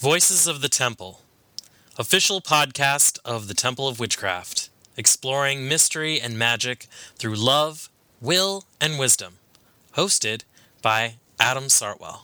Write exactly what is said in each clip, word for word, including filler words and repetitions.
Voices of the Temple, official podcast of the Temple of Witchcraft, exploring mystery and magic through love, will, and wisdom. Hosted by Adam Sartwell.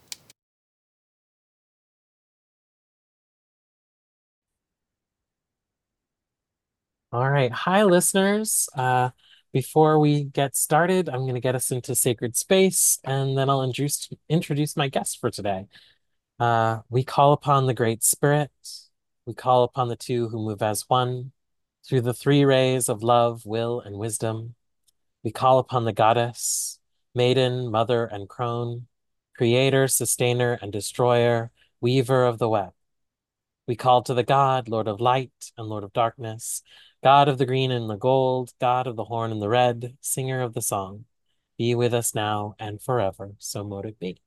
All right. Hi, listeners. Uh, before we get started, I'm going to get us into sacred space, and then I'll introduce introduce my guest for today. Uh, we call upon the Great Spirit. We call upon the two who move as one through the three rays of love, will, and wisdom. We call upon the Goddess, Maiden, Mother, and Crone, Creator, Sustainer, and Destroyer, Weaver of the web. We call to the God, Lord of light and Lord of darkness, God of the green and the gold, God of the horn and the red, singer of the song. Be with us now and forever. So mote it be.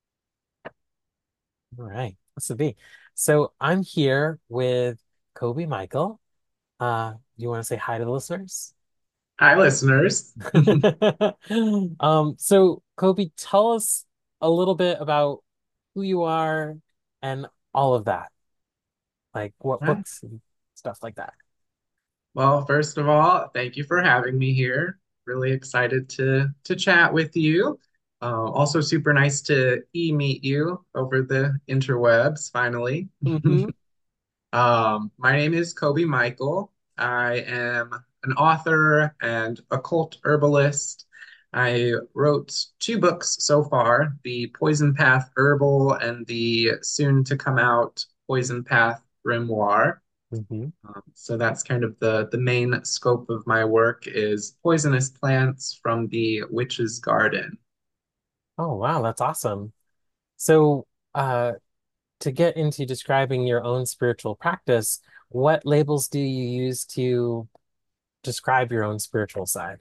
All right. This would be. So I'm here with Kobe Michael. Uh, do you want to say hi to the listeners? Hi, listeners. Um, so Kobe, tell us a little bit about who you are and all of that, like what Hi. books and stuff like that. Well, first of all, thank you for having me here. Really excited to to chat with you. Uh, also, super nice to e-meet you over the interwebs, finally. Hmm. Um, my name is Kobe Michael. I am an author and occult herbalist. I wrote two books so far, the Poison Path Herbal and the soon to come out Poison Path Grimoire. Hmm. Um, so that's kind of the the main scope of my work is poisonous plants from the witch's garden. Oh, wow, that's awesome. So, uh, to get into describing your own spiritual practice, what labels do you use to describe your own spiritual side?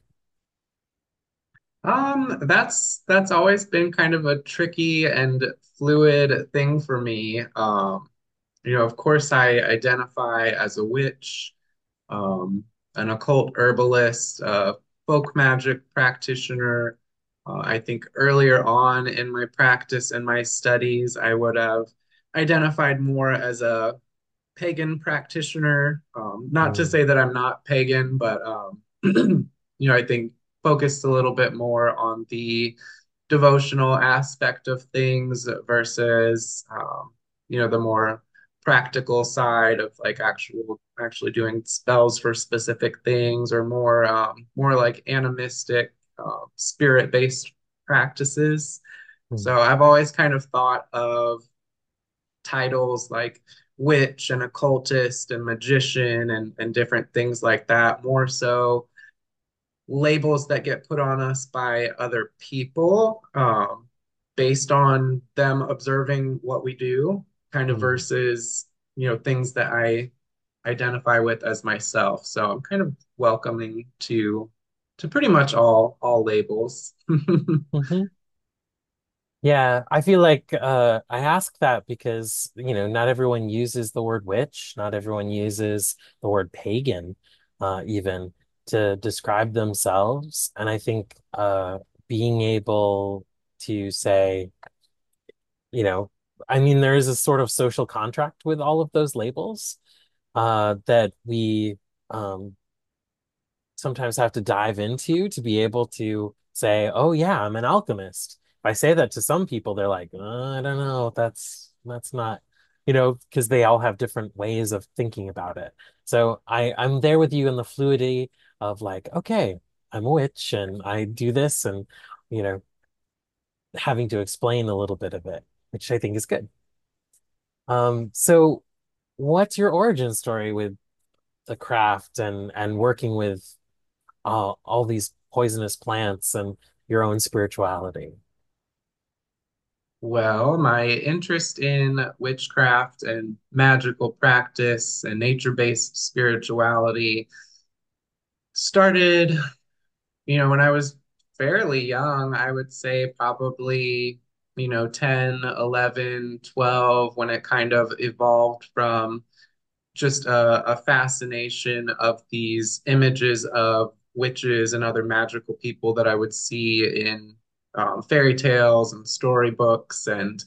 Um, that's that's always been kind of a tricky and fluid thing for me. Um, you know, of course, I identify as a witch, um, an occult herbalist, a folk magic practitioner. Uh, I think earlier on in my practice and my studies, I would have identified more as a pagan practitioner. Um, not to Mm, say that I'm not pagan, but um, you know, I think focused a little bit more on the devotional aspect of things versus um, you know, the more practical side of like actual actually doing spells for specific things or more um, more like animistic uh, spirit-based practices. mm, So I've always kind of thought of titles like witch and occultist and magician and, and different things like that, more so labels that get put on us by other people um, based on them observing what we do, kind of mm. versus, you know, things that I identify with as myself. So I'm kind of welcoming to to pretty much all all labels. Hmm. Yeah, I feel like uh, I ask that because, you know, not everyone uses the word witch, not everyone uses the word pagan, uh, even to describe themselves. And I think uh, being able to say, you know, I mean, there is a sort of social contract with all of those labels uh, that we um, sometimes have to dive into to be able to say, oh yeah, I'm an alchemist. If I say that to some people, they're like, uh, I don't know, that's that's not, you know, because they all have different ways of thinking about it. So I I'm there with you in the fluidity of like, okay, I'm a witch and I do this and you know, having to explain a little bit of it, which I think is good. Um, so what's your origin story with the craft and and working with all, all these poisonous plants and your own spirituality? Well, my interest in witchcraft and magical practice and nature-based spirituality started, you know, when I was fairly young. I would say probably, you know, ten, eleven, twelve, when it kind of evolved from just a, a fascination of these images of witches and other magical people that I would see in um, fairy tales and storybooks and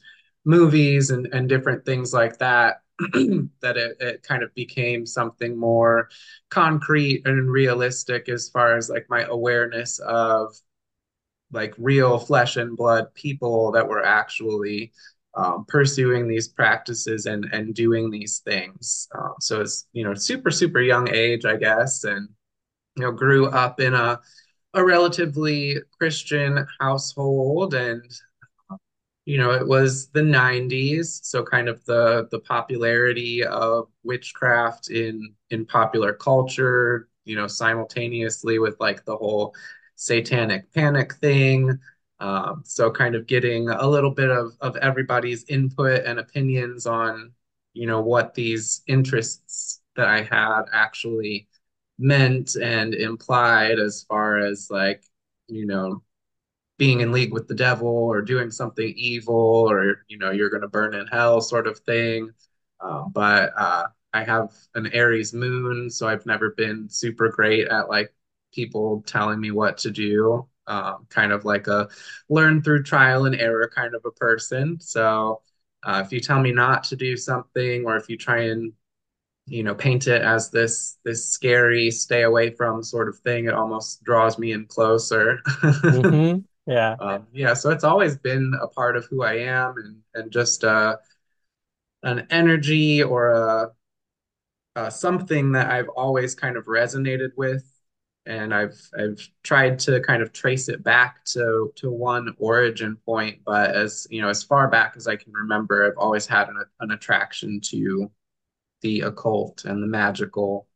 movies and, and different things like that, that it, it kind of became something more concrete and realistic as far as like my awareness of like real flesh and blood people that were actually um, pursuing these practices and and doing these things. Um, so it's you know super super young age, I guess, and you know grew up in a a relatively Christian household, and you know, it was the nineties, so kind of the the popularity of witchcraft in in popular culture, you know, simultaneously with like the whole satanic panic thing. Um, so kind of getting a little bit of of everybody's input and opinions on, you know, what these interests that I had actually meant and implied as far as like, you know, being in league with the devil or doing something evil or you know you're going to burn in hell sort of thing. Um, but uh, I have an Aries moon, so I've never been super great at like people telling me what to do. Um, kind of like a learn through trial and error kind of a person. So uh, if you tell me not to do something, or if you try and you know paint it as this this scary stay away from sort of thing, it almost draws me in closer. Hmm. Yeah, Um, yeah, so it's always been a part of who I am, and and just uh, an energy or a, a something that I've always kind of resonated with, and I've I've tried to kind of trace it back to to one origin point. But as you know, as far back as I can remember, I've always had an, an attraction to the occult and the magical.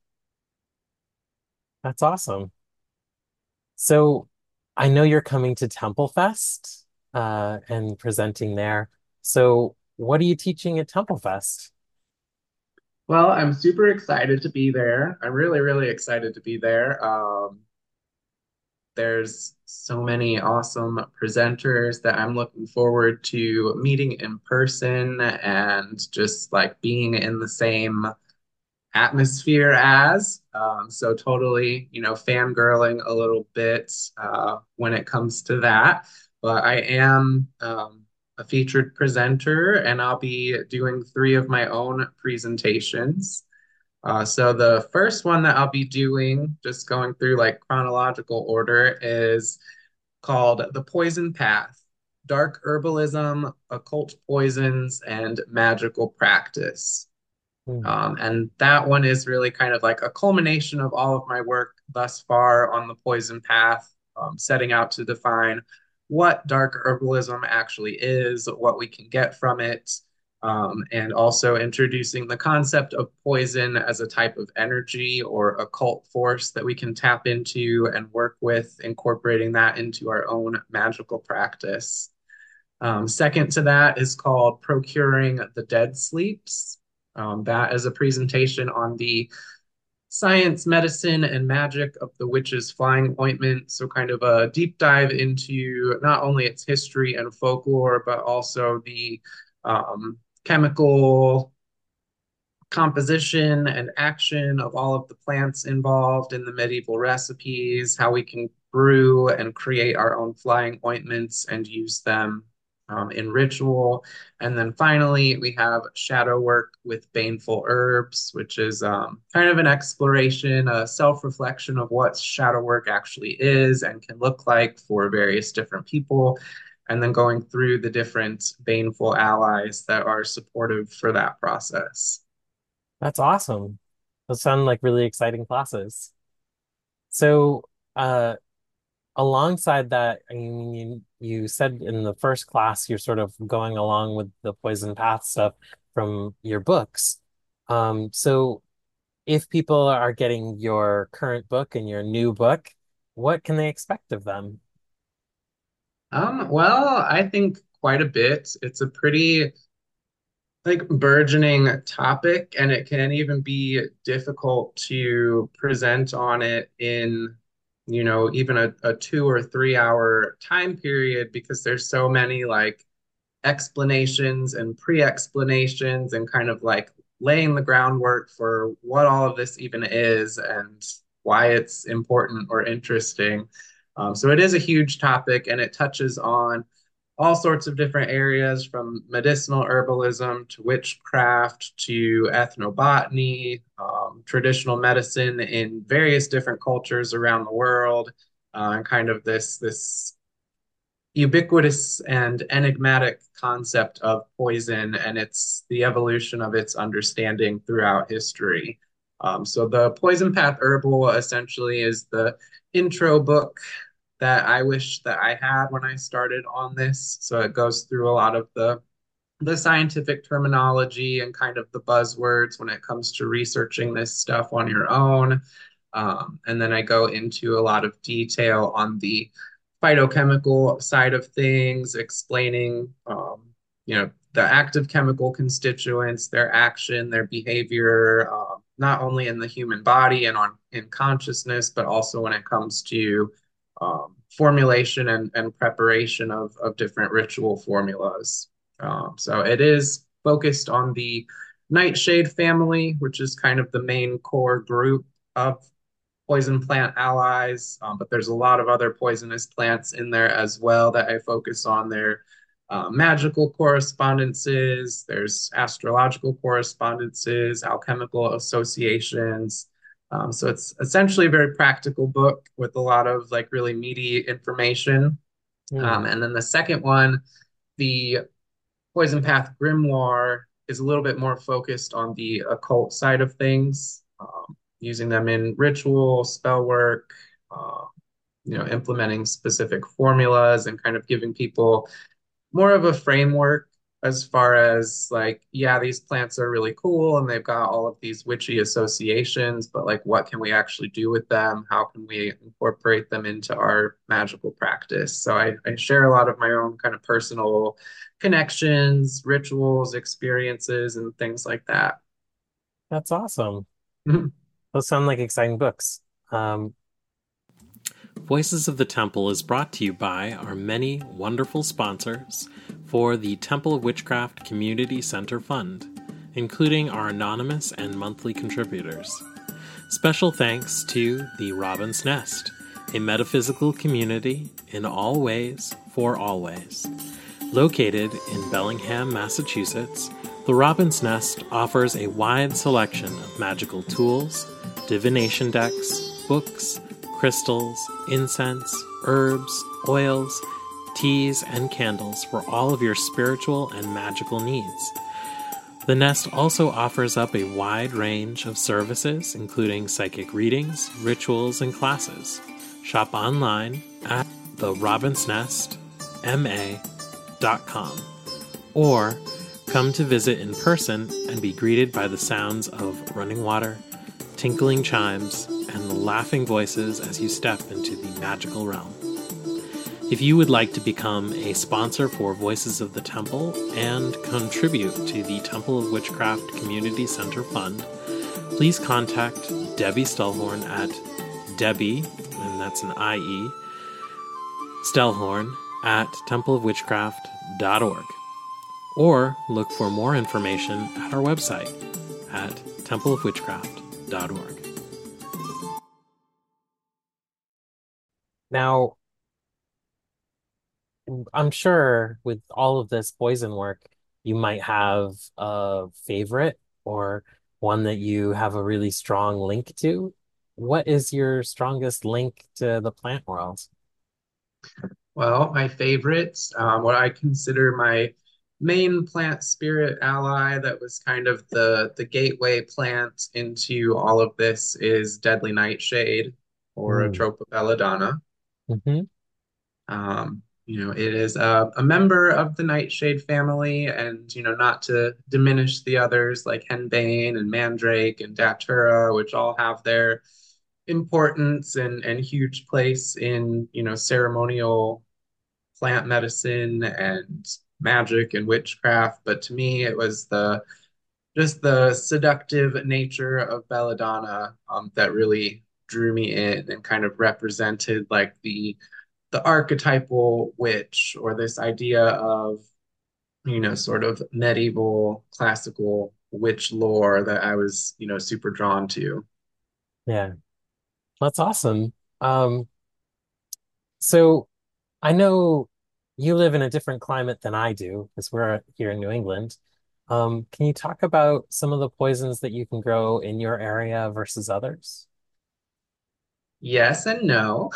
that's awesome. So I know you're coming to Temple Fest uh, and presenting there. So what are you teaching at Temple Fest? Well, I'm super excited to be there. I'm really, really excited to be there. Um, There's so many awesome presenters that I'm looking forward to meeting in person and just like being in the same atmosphere as. Um, so totally, you know, fangirling a little bit uh, when it comes to that. But I am um, a featured presenter, and I'll be doing three of my own presentations. Uh, so the first one that I'll be doing, just going through like chronological order, is called The Poison Path: Dark Herbalism, Occult Poisons, and Magical Practice. Hmm. Um, and that one is really kind of like a culmination of all of my work thus far on the poison path, um, setting out to define what dark herbalism actually is, what we can get from it, um, and also introducing the concept of poison as a type of energy or occult force that we can tap into and work with, incorporating that into our own magical practice. Um, second to that is called Procuring the Dead Sleeps. Um, that is a presentation on the science, medicine, and magic of the witch's flying ointment. So, kind of a deep dive into not only its history and folklore, but also the um, chemical composition and action of all of the plants involved in the medieval recipes, how we can brew and create our own flying ointments and use them um, in ritual. And then finally, we have shadow work with baneful herbs, which is um, kind of an exploration, a self reflection of what shadow work actually is and can look like for various different people. And then going through the different baneful allies that are supportive for that process. That's awesome. Those sound like really exciting classes. So, uh, alongside that, I mean, you, you said in the first class you're sort of going along with the poison path stuff from your books. Um, so if people are getting your current book and your new book, what can they expect of them? Um, well, I think quite a bit. It's a pretty like burgeoning topic, and it can even be difficult to present on it in, you know, even a, a two or three hour time period because there's so many like explanations and pre-explanations and kind of like laying the groundwork for what all of this even is and why it's important or interesting. Um, so it is a huge topic, and it touches on all sorts of different areas from medicinal herbalism to witchcraft to ethnobotany, um, traditional medicine in various different cultures around the world, uh, and kind of this this ubiquitous and enigmatic concept of poison and its the evolution of its understanding throughout history. Um, so the Poison Path Herbal essentially is the intro book that I wish that I had when I started on this. So it goes through a lot of the the scientific terminology and kind of the buzzwords when it comes to researching this stuff on your own. Um, and then I go into a lot of detail on the phytochemical side of things, explaining, um, you know, the active chemical constituents, their action, their behavior, uh, not only in the human body and on in consciousness, but also when it comes to um, formulation and, and preparation of, of different ritual formulas. Um, so it is focused on the nightshade family, which is kind of the main core group of poison plant allies. Um, but there's a lot of other poisonous plants in there as well that I focus on. Their uh, magical correspondences, there's astrological correspondences, alchemical associations. Um, so it's essentially a very practical book with a lot of like really meaty information. Hmm. Um, and then the second one, the Poison Path Grimoire is a little bit more focused on the occult side of things, um, using them in ritual, spell work, uh, you know, implementing specific formulas and kind of giving people more of a framework as far as like, yeah, these plants are really cool and they've got all of these witchy associations, but like, what can we actually do with them? How can we incorporate them into our magical practice? So I, I share a lot of my own kind of personal connections, rituals, experiences, and things like that. That's awesome. Those sound like exciting books. Um, Voices of the Temple is brought to you by our many wonderful sponsors for the Temple of Witchcraft Community Center Fund, including our anonymous and monthly contributors. Special thanks to the Robin's Nest, a metaphysical community in all ways for always. Located in Bellingham, Massachusetts, the Robin's Nest offers a wide selection of magical tools, divination decks, books, crystals, incense, herbs, oils, teas, and candles for all of your spiritual and magical needs. The Nest also offers up a wide range of services, including psychic readings, rituals, and classes. Shop online at the robins nest m a dot com or come to visit in person and be greeted by the sounds of running water, tinkling chimes, and laughing voices as you step into the magical realm. If you would like to become a sponsor for Voices of the Temple and contribute to the Temple of Witchcraft Community Center Fund, please contact Debbie Stellhorn at Debbie, and that's an I E, Stellhorn at temple of witchcraft dot org, or look for more information at our website at temple of witchcraft dot org. Now, I'm sure with all of this poison work, you might have a favorite or one that you have a really strong link to. What is your strongest link to the plant world? Well, my favorites, um, what I consider my main plant spirit ally that was kind of the the gateway plant into all of this is Deadly Nightshade or Mm. Atropa belladonna. Hmm. Um, you know, it is a, a member of the Nightshade family, and you know, not to diminish the others like Henbane and Mandrake and Datura, which all have their importance and and huge place in you know ceremonial plant medicine and magic and witchcraft. But to me, it was the just the seductive nature of belladonna um, that really drew me in and kind of represented like the the archetypal witch or this idea of you know sort of medieval classical witch lore that I was you know super drawn to. Yeah, that's awesome. Um, so I know you live in a different climate than I do because we're here in New England. Um, can you talk about some of the poisons that you can grow in your area versus others? Yes and no.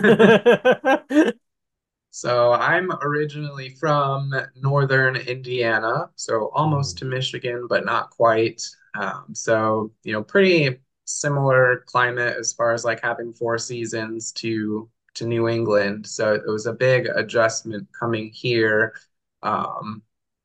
So I'm originally from northern Indiana, so almost Mm, to Michigan, but not quite. Um, so, you know, pretty similar climate as far as like having four seasons to to New England. So it was a big adjustment coming here, um,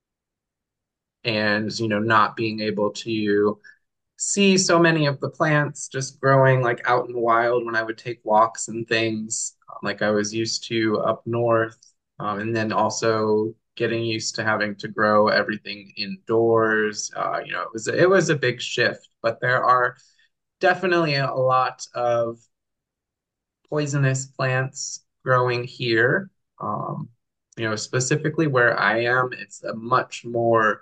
and you know, not being able to see so many of the plants just growing like out in the wild when I would take walks and things, um, like I was used to up north. Um, and then also getting used to having to grow everything indoors. Uh, you know, it was it was a big shift, but there are definitely a lot of poisonous plants growing here. Um, you know, specifically where I am, it's a much more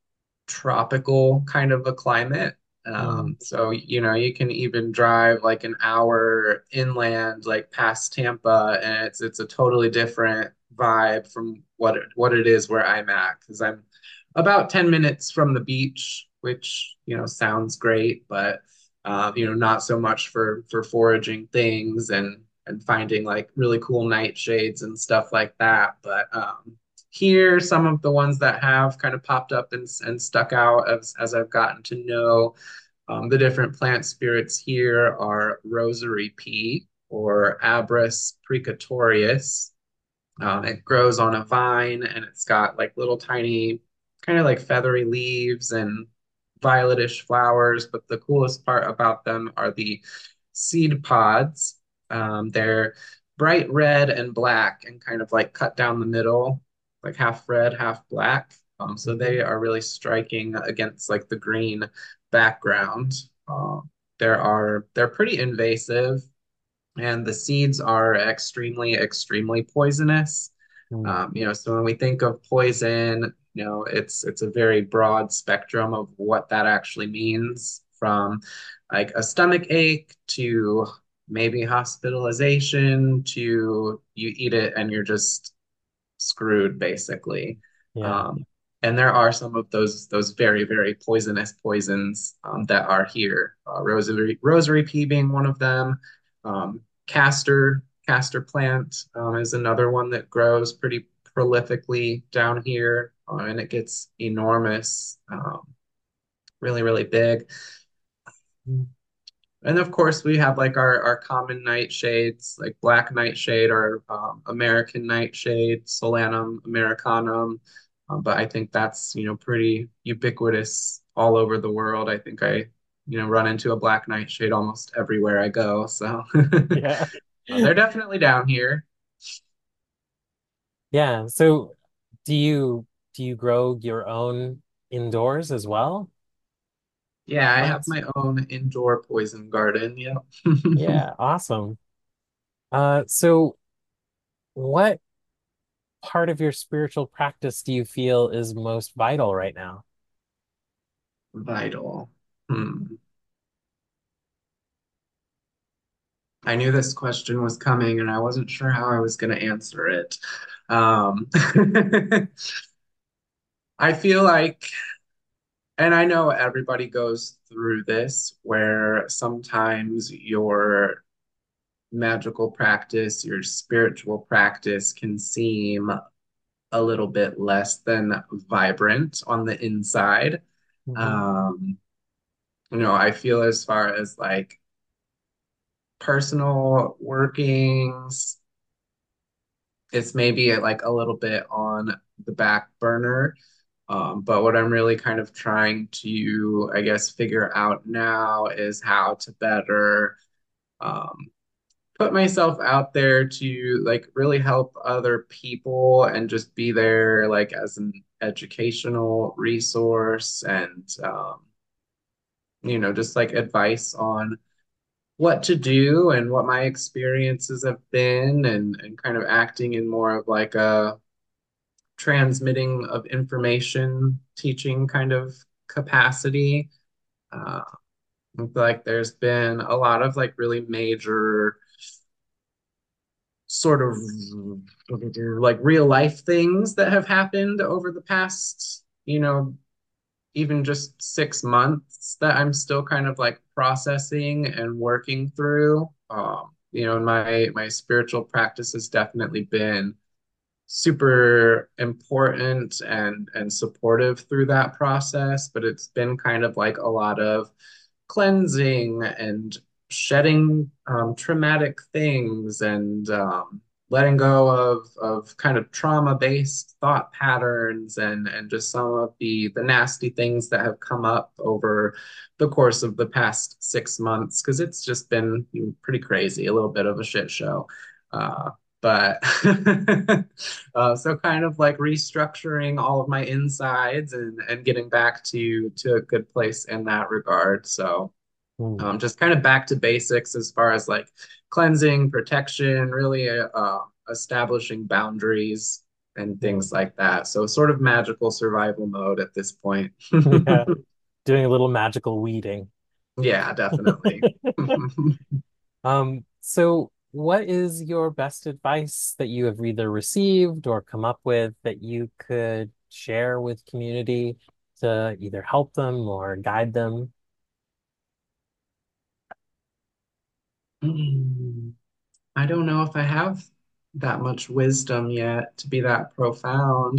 tropical kind of a climate. mm, Um, so, you know, you can even drive like an hour inland, like past Tampa, and it's it's a totally different vibe from what it, what it is where I'm at. Because I'm about ten minutes from the beach, which, you know, sounds great, but uh, you know, not so much for for foraging things and and finding like really cool nightshades and stuff like that. But um, here, some of the ones that have kind of popped up and, and stuck out as, as I've gotten to know um, the different plant spirits here are rosary pea or Abrus precatorius. Um, it grows on a vine and it's got like little tiny, kind of like feathery leaves and violetish flowers. But the coolest part about them are the seed pods. Um, they're bright red and black and kind of like cut down the middle, like half red, half black. Um, so mhm, they are really striking against like the green background. Um, there are they're pretty invasive and the seeds are extremely, extremely poisonous. mm. Um, you know, so when we think of poison, you know, it's it's a very broad spectrum of what that actually means, from like a stomach ache to maybe hospitalization to you eat it and you're just screwed, basically. Yeah. Um, and there are some of those those very, very poisonous poisons um, that are here. Uh, rosary rosary pea being one of them. Um, castor castor plant um, is another one that grows pretty prolifically down here, uh, and it gets enormous, um, really, really big. And of course, we have like our, our common nightshades, like black nightshade or um, American nightshade, Solanum americanum. Um, but I think that's, you know, pretty ubiquitous all over the world. I think I, you know, run into a black nightshade almost everywhere I go. So Yeah. uh, they're definitely down here. Yeah. So do you do you grow your own indoors as well? Yeah, I have Plants? my own indoor poison garden. Yep. Yeah, awesome. Uh, so what part of your spiritual practice do you feel is most vital right now? Vital. Hmm. I knew this question was coming and I wasn't sure how I was going to answer it. Um, I feel like, and I know everybody goes through this, where sometimes your magical practice, your spiritual practice can seem a little bit less than vibrant on the inside. Hmm. Um, you know, I feel as far as like personal workings, it's maybe like a little bit on the back burner. Um, but what I'm really kind of trying to, I guess, figure out now is how to better um, put myself out there to like really help other people and just be there like as an educational resource and, um, you know, just like advice on what to do and what my experiences have been and, and kind of acting in more of like a transmitting of information, teaching kind of capacity. Uh, I feel like there's been a lot of like really major sort of like real life things that have happened over the past, you know, even just six months that I'm still kind of like processing and working through. Um, you know, my my spiritual practice has definitely been super important and and supportive through that process, but it's been kind of like a lot of cleansing and shedding um, traumatic things and um, letting go of of kind of trauma-based thought patterns and and just some of the the nasty things that have come up over the course of the past six months because it's just been pretty crazy, a little bit of a shit show. Uh, but uh, so kind of like restructuring all of my insides and and getting back to to a good place in that regard. So Hmm. um, just kind of back to basics as far as like cleansing, protection, really uh, uh, establishing boundaries and Hmm. things like that. So sort of magical survival mode at this point. Yeah, doing a little magical weeding. Yeah, definitely. Um, so what is your best advice that you have either received or come up with that you could share with community to either help them or guide them? I don't know if I have that much wisdom yet to be that profound.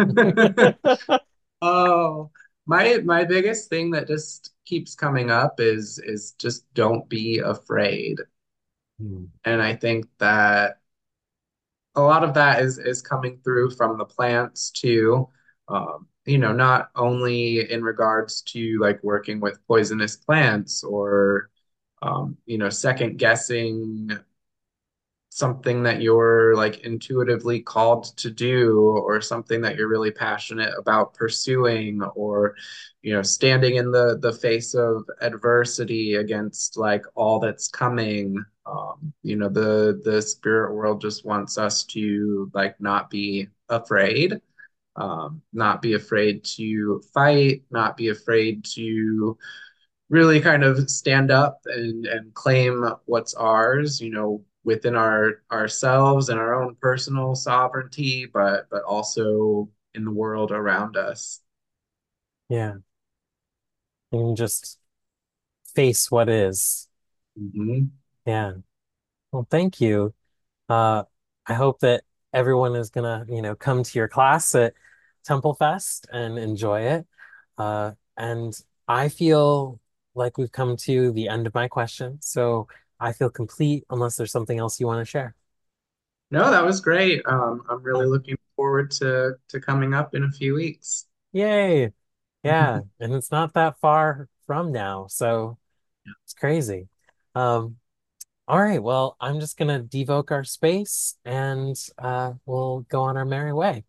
Oh, my my biggest thing that just keeps coming up is is just don't be afraid. Hmm. And I think that a lot of that is is coming through from the plants too. Um, you know, not only in regards to like working with poisonous plants or um, you know, second guessing something that you're like intuitively called to do or something that you're really passionate about pursuing or you know standing in the the face of adversity against like all that's coming. Um you know the the spirit world just wants us to like not be afraid, um not be afraid to fight, not be afraid to really kind of stand up and and claim what's ours, you know, within our ourselves and our own personal sovereignty, but but also in the world around us. Yeah, and just face what is. Hmm. Yeah. Well, thank you. Uh, I hope that everyone is gonna, you know, come to your class at Temple Fest and enjoy it. Uh, and I feel like we've come to the end of my question, so I feel complete unless there's something else you want to share. No, that was great. Um, I'm really Uh, looking forward to to coming up in a few weeks. Yay! Yeah, and it's not that far from now, so it's crazy. Um, all right, well, I'm just gonna devoke our space and uh, we'll go on our merry way.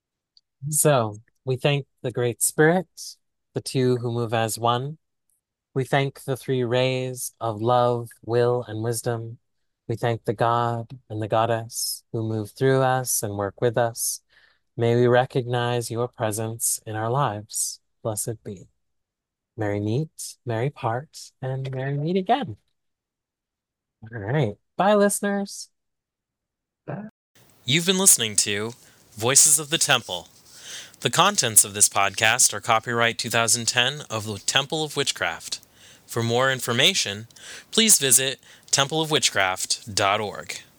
So we thank the Great Spirit, the two who move as one. We thank the three rays of love, will, and wisdom. We thank the God and the Goddess who move through us and work with us. May we recognize your presence in our lives. Blessed be. Merry meet, merry part, and merry meet again. All right. Bye, listeners. You've been listening to Voices of the Temple. The contents of this podcast are copyright twenty ten of the Temple of Witchcraft. For more information, please visit temple of witchcraft dot org.